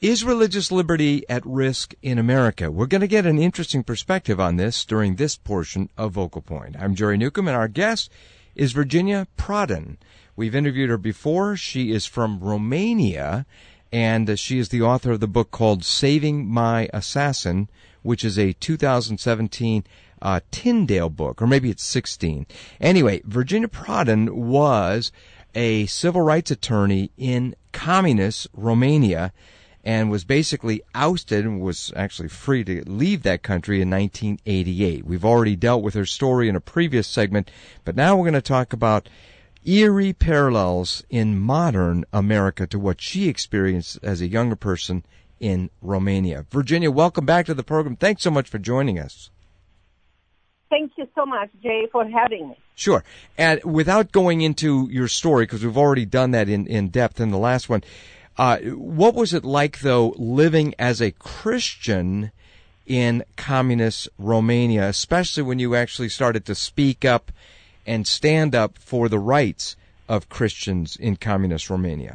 Is religious liberty at risk in America? We're going to get an interesting perspective on this during this portion of Vocal Point. I'm Jerry Newcomb, and our guest is Virginia Prodan. We've interviewed her before. She is from Romania, and she is the author of the book called Saving My Assassin, which is a 2017 Tyndale book, or maybe it's 16. Anyway, Virginia Prodan was a civil rights attorney in communist Romania, and was basically ousted and was actually free to leave that country in 1988. We've already dealt with her story in a previous segment, but now we're going to talk about eerie parallels in modern America to what she experienced as a younger person in Romania. Virginia, welcome back to the program. Thanks so much for joining us. Thank you so much, Jay, for having me. Sure. And without going into your story, because we've already done that in depth in the last one, what was it like, though, living as a Christian in communist Romania, especially when you actually started to speak up and stand up for the rights of Christians in communist Romania?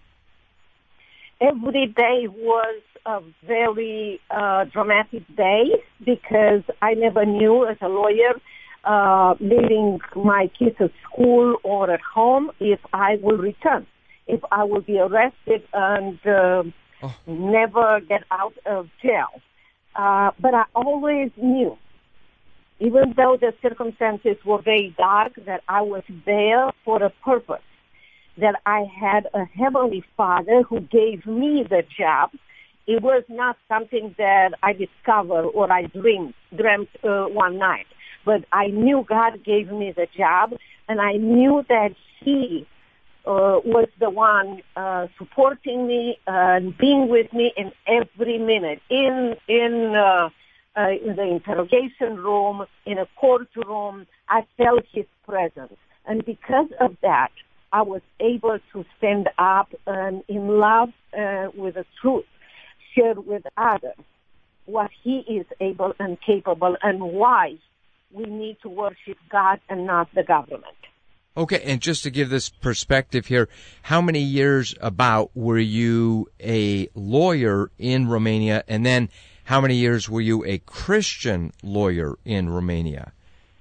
Every day was a very dramatic day because I never knew as a lawyer, leaving my kids at school or at home, if I will return, if I will be arrested and never get out of jail. But I always knew, even though the circumstances were very dark, that I was there for a purpose, that I had a Heavenly Father who gave me the job. It was not something that I discovered or I dreamt one night. But I knew God gave me the job, and I knew that He was the one supporting me and being with me in every minute, in the interrogation room, in a courtroom. I felt His presence. And because of that, I was able to stand up and in love with the truth, share with others what He is able and capable and why we need to worship God and not the government. Okay, and just to give this perspective here, how many years about were you a lawyer in Romania, and then how many years were you a Christian lawyer in Romania?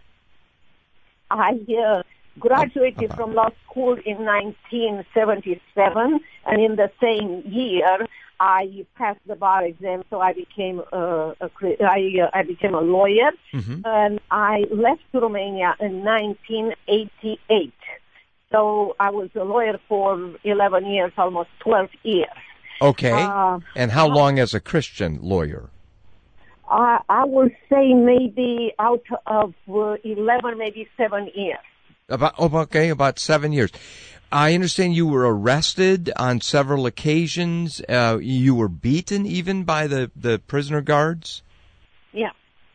I graduated from law school in 1977, and in the same year I passed the bar exam, so I became a lawyer, and I left Romania in 1988. So I was a lawyer for 11 years, almost 12 years. Okay. And how long as a Christian lawyer? I would say maybe out of 11, maybe 7 years. About 7 years. I understand you were arrested on several occasions. You were beaten even by the prisoner guards? Yeah.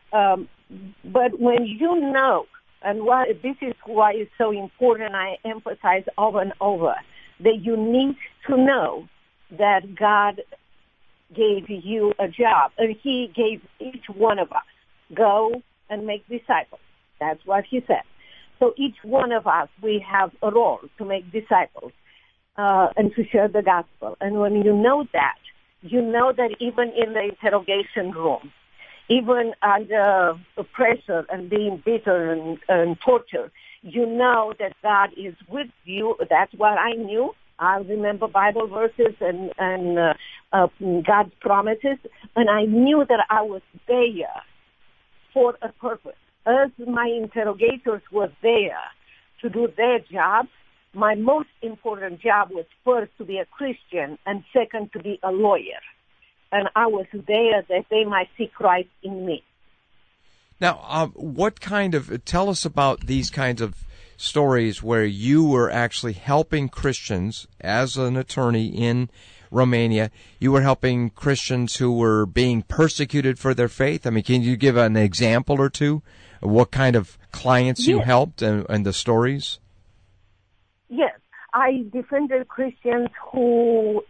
But when you know, and this is why it's so important, I emphasize over and over, that you need to know that God gave you a job, and He gave each one of us, go and make disciples. That's what He said. So each one of us, we have a role to make disciples and to share the gospel. And when you know that even in the interrogation room, even under pressure and being beaten and tortured, you know that God is with you. That's what I knew. I remember Bible verses and God's promises, and I knew that I was there for a purpose. As my interrogators were there to do their job, my most important job was first to be a Christian and second to be a lawyer. And I was there that they might see Christ in me. Now, tell us about these kinds of stories where you were actually helping Christians as an attorney in Romania. You were helping Christians who were being persecuted for their faith. I mean, can you give an example or two of what kind of clients you helped and the stories? Yes. I defended Christians who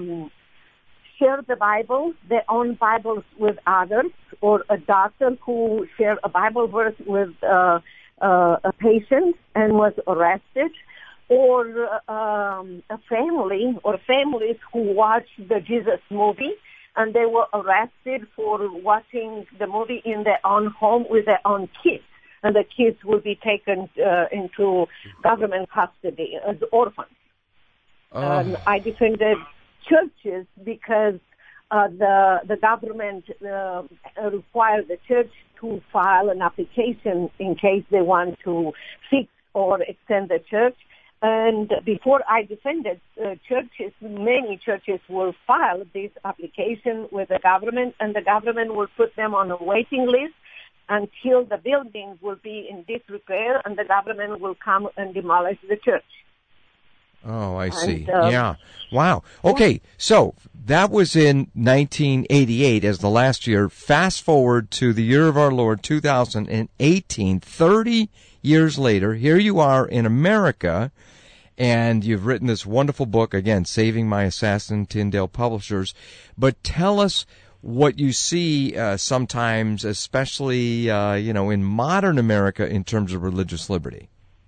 share the Bible, their own Bibles with others, or a doctor who shared a Bible verse with a patient and was arrested, or a family or families who watched the Jesus movie and they were arrested for watching the movie in their own home with their own kids. And the kids will be taken into government custody as orphans. Oh. I defended churches because the government required the church to file an application in case they want to fix or extend the church. And before I defended churches, many churches will file this application with the government, and the government will put them on a waiting list until the building will be in disrepair, and the government will come and demolish the church. Oh, I see. Yeah. Wow. Okay, so that was in 1988 as the last year. Fast forward to the year of our Lord, 2018, 30 years later. Here you are in America, and you've written this wonderful book, again, Saving My Assassin, Tyndale Publishers. But tell us what you see sometimes, especially, in modern America in terms of religious liberty.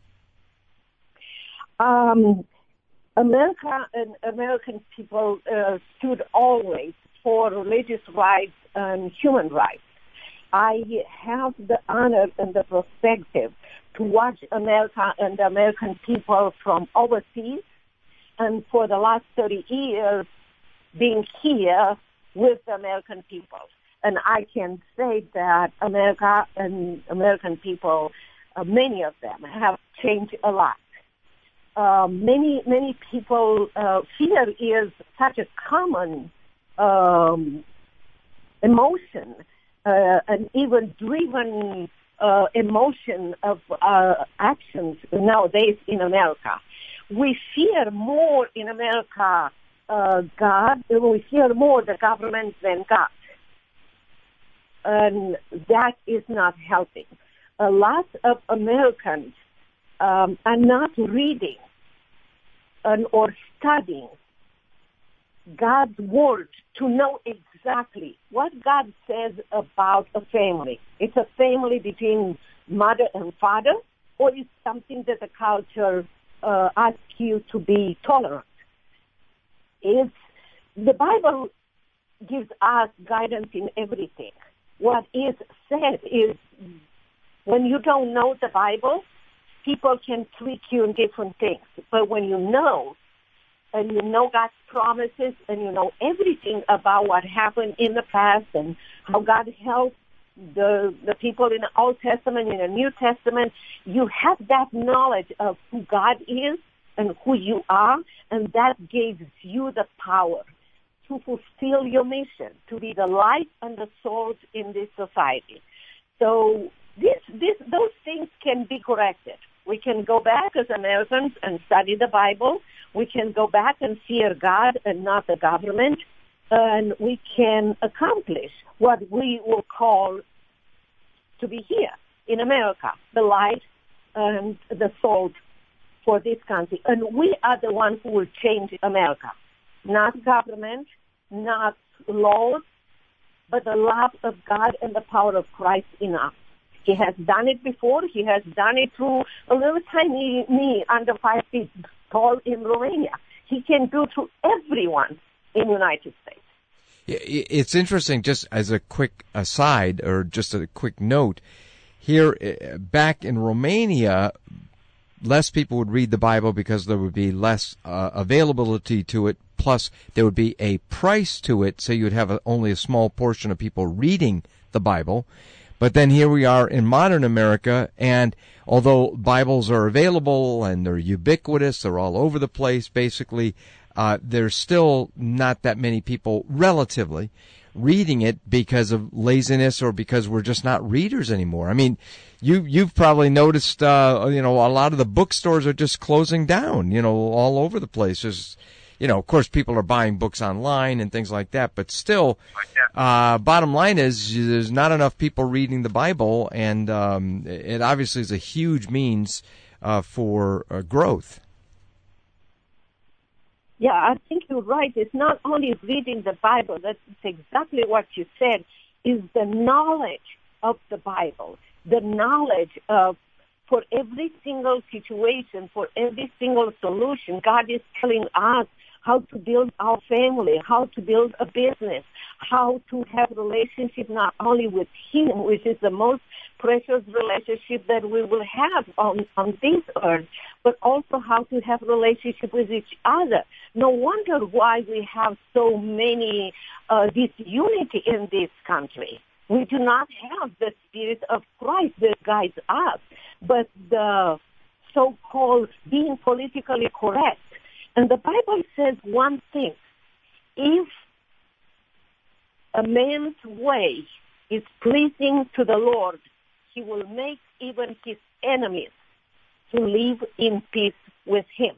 America and American people stood always for religious rights and human rights. I have the honor and the perspective to watch America and the American people from overseas, and for the last 30 years being here with the American people. And I can say that America and American people, many of them, have changed a lot. Many people, fear is such a common emotion, and even driven emotion of actions nowadays in America. We fear more in America God, we fear more the government than God. And that is not helping. A lot of Americans are not reading or studying God's word to know exactly what God says about a family. It's a family between mother and father, or it's something that the culture asks you to be tolerant. The Bible gives us guidance in everything. What is said is, when you don't know the Bible, people can trick you in different things. But when you know, and you know God's promises, and you know everything about what happened in the past and how God helped the people in the Old Testament, in the New Testament, you have that knowledge of who God is and who you are, and that gives you the power to fulfill your mission, to be the light and the salt in this society. So those things can be corrected. We can go back as Americans and study the Bible. We can go back and fear God and not the government. And we can accomplish what we will call to be here in America, the light and the salt for this country. And we are the ones who will change America. Not government, not laws, but the love of God and the power of Christ in us. He has done it before. He has done it through a little tiny me under 5 feet tall in Romania. He can do to everyone in the United States. It's interesting, just as a quick aside or just a quick note, here back in Romania, less people would read the Bible because there would be less availability to it. Plus, there would be a price to it, so you'd have only a small portion of people reading the Bible. But then here we are in modern America, and although Bibles are available and they're ubiquitous, they're all over the place, basically, there's still not that many people, relatively, reading it because of laziness or because we're just not readers anymore. I mean, you've probably noticed, a lot of the bookstores are just closing down, all over the place. There's, of course, people are buying books online and things like that, but still, bottom line is there's not enough people reading the Bible, and it obviously is a huge means for growth. Yeah, I think you're right. It's not only reading the Bible. That's exactly what you said, is the knowledge of the Bible, the knowledge of for every single situation, for every single solution. God is telling us how to build our family, how to build a business, how to have relationship not only with Him, which is the most precious relationship that we will have on this earth, but also how to have relationship with each other. No wonder why we have so many disunity in this country. We do not have the Spirit of Christ that guides us, but the so-called being politically correct. And the Bible says one thing: if a man's way is pleasing to the Lord, He will make even his enemies to live in peace with Him.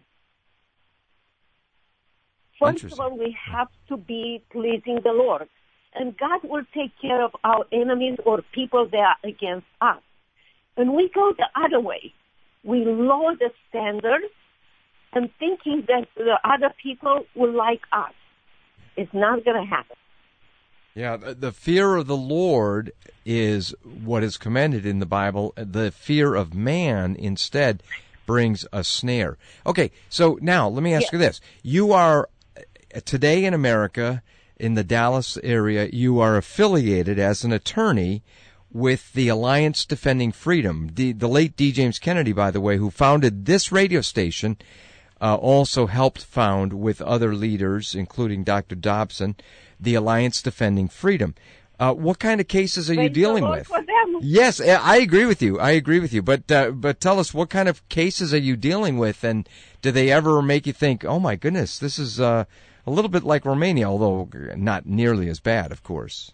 First of all, we have to be pleasing the Lord. And God will take care of our enemies or people that are against us. And we go the other way. We lower the standards and thinking that the other people will like us. It's not going to happen. Yeah, the fear of the Lord is what is commended in the Bible. The fear of man instead brings a snare. Okay, so now let me ask you this. You are, today in America, in the Dallas area, you are affiliated as an attorney with the Alliance Defending Freedom. The late D. James Kennedy, by the way, who founded this radio station, also helped found with other leaders, including Dr. Dobson, the Alliance Defending Freedom. What kind of cases are you dealing with? Yes, I agree with you. But tell us, what kind of cases are you dealing with, and do they ever make you think, oh my goodness, this is a little bit like Romania, although not nearly as bad, of course.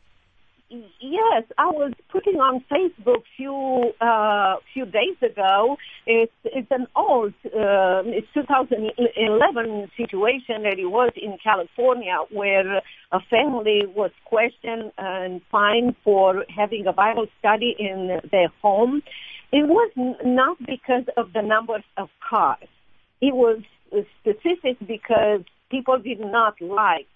Yes, I was putting on Facebook few days ago. It's an old, it's 2011 situation that it was in California, where a family was questioned and fined for having a Bible study in their home. It was not because of the numbers of cars. It was specific because people did not like,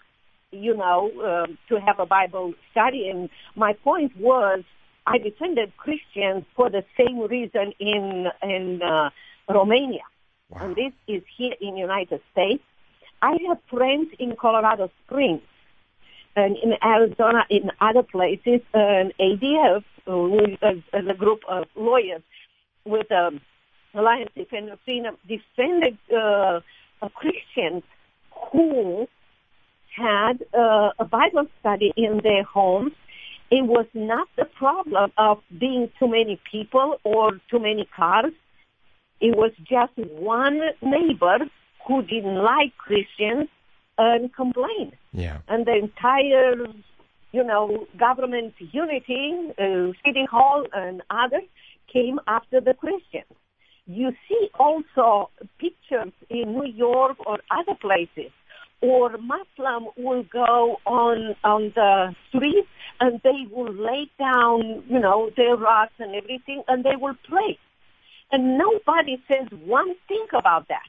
to have a Bible study. And my point was, I defended Christians for the same reason in Romania. Wow. And this is here in the United States. I have friends in Colorado Springs and in Arizona, in other places, and ADF, as a group of lawyers with Alliance Defending Freedom, defended Christians who had a Bible study in their homes. It was not the problem of being too many people or too many cars. It was just one neighbor who didn't like Christians and complained. Yeah. And the entire, government unity, City Hall and others came after the Christians. You see also pictures in New York or other places, or Muslim will go on the street and they will lay down, their rocks and everything, and they will pray. And nobody says one thing about that.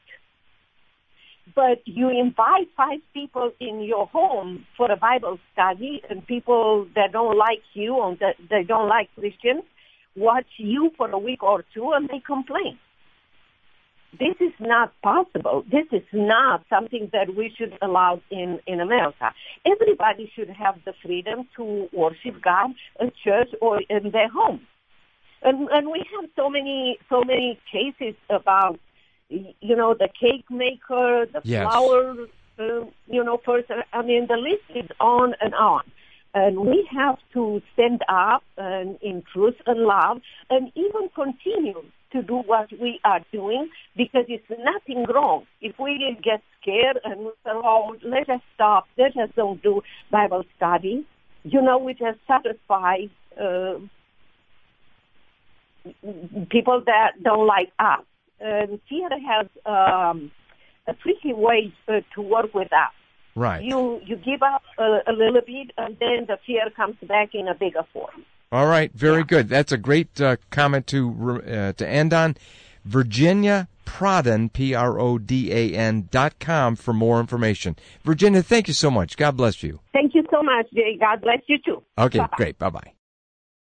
But you invite 5 people in your home for a Bible study, and people that don't like you or that they don't like Christians watch you for a week or two and they complain. This is not possible. This is not something that we should allow in America. Everybody should have the freedom to worship God in church or in their home. And we have so many cases about, the cake maker, the flower, person. I mean, the list is on and on. And we have to stand up and in truth and love and even continue to do what we are doing, because it's nothing wrong. If we get scared and we say, oh, let us stop, let us don't do Bible study, we just satisfy people that don't like us. And fear has a tricky way to work with us. Right. You give up a little bit, and then the fear comes back in a bigger form. All right, very good. That's a great comment to end on. Virginia Prodan, PRODAN.com for more information. Virginia, thank you so much. God bless you. Thank you so much, Jay. God bless you too. Okay, Bye-bye. Great. Bye-bye.